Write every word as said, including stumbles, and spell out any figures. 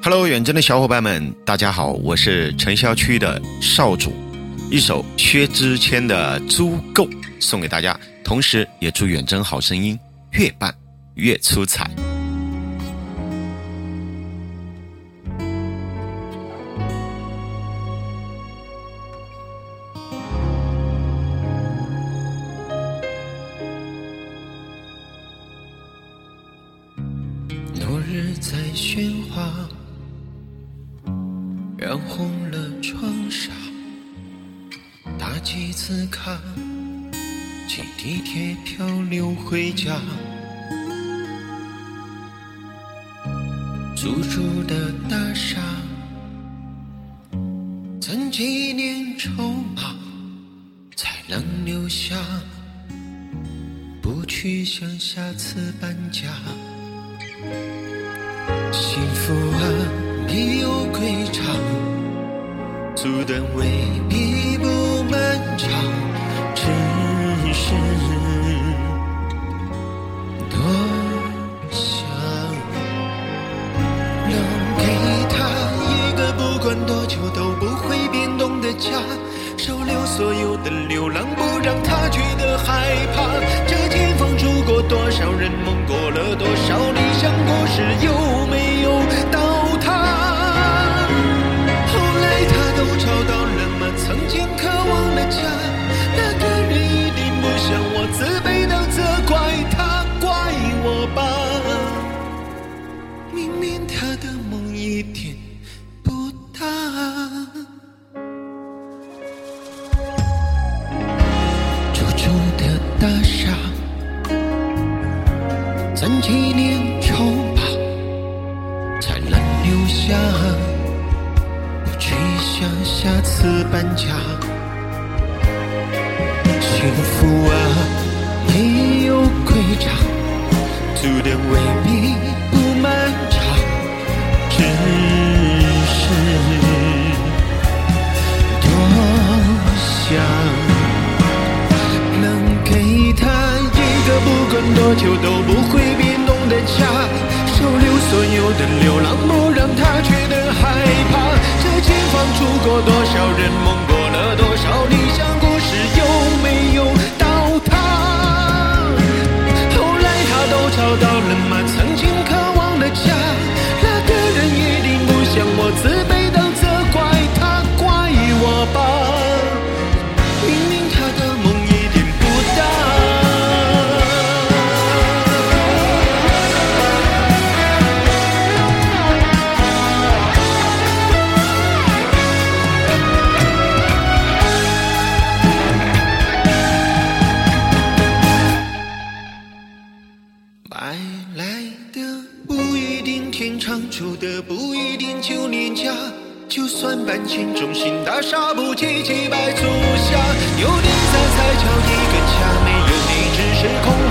Hello， 远征的小伙伴们，大家好，我是城郊区的少主，一首薛之谦的《足够》送给大家，同时也祝远征好声音越办越出彩。 落日在喧哗，染红了窗纱，打几次卡，挤地铁漂流回家，租住的大厦，攒几年筹码，才能留下，不去想下次搬家。幸福啊，没有归场，阻挡未必不漫长，只是多想能给他一个不管多久都不会变动的家，收留所有的流浪，不让他觉得害怕。这前方住过多少人，梦过了多少理想故事，有没有倒塌？后来他都找到了吗？曾经渴望的家，那个人一定不像我自卑到责怪他，怪我吧。明明他的梦一点不大，租住的大厦，攒几年筹码，才能留下，不去想下次搬家。幸福啊，没有规章，阻挡未必不漫长，只是多想能给他一个不管多久都不会变动的家，收留所有的流浪，不让他觉得害怕。这前方住过多少人，梦过了多少理想故事，有没有倒塌？后来他都找到了吗？曾经渴望的家，那个人一定不像我自卑到责怪他，怪我吧。明明他的梦一点不大，买来的不一定天长，住的不一定九年家，就算搬迁中心大厦不积几百足下，有你在才叫一个家，没有你只是空